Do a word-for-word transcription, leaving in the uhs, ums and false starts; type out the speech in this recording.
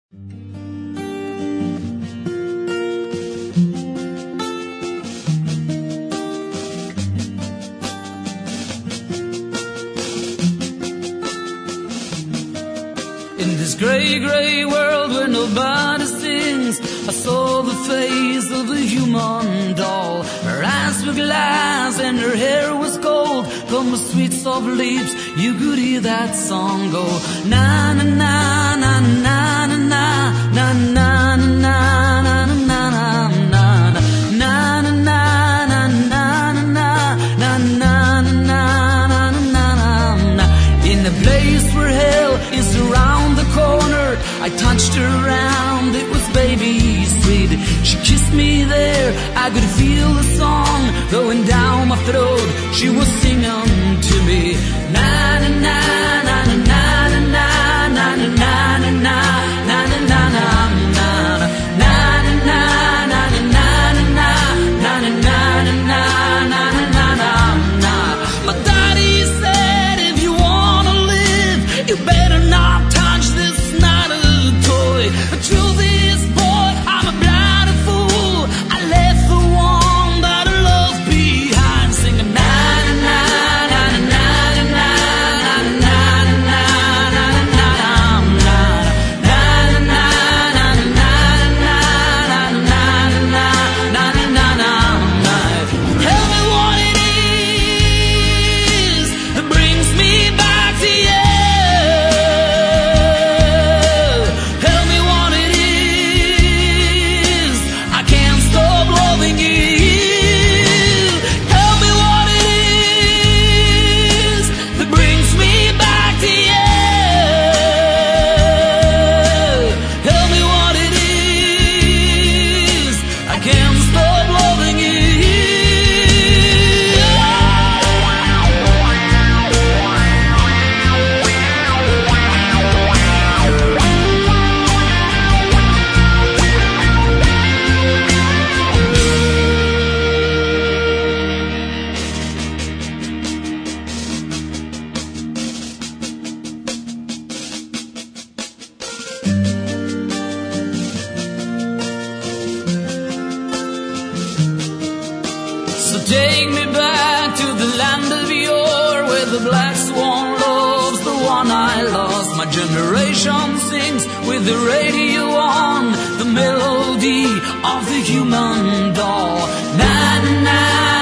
In this grey, grey world where nobody sings, I saw the face of a human doll. Her eyes were glass and her hair was gold. From the sweet soft lips you could hear that song go. Na na na na na na na na na na na na na na na na na na. In a place where hell is around the corner, I touched her round, it was baby sweet. She kissed me there, I could feel the song going down my throat. She was singing to me. Na na na na na na na na na na na na na na Take me back to the land of yore, where the black swan loves the one I lost. My generation sings with the radio on, the melody of the human doll. Na na na.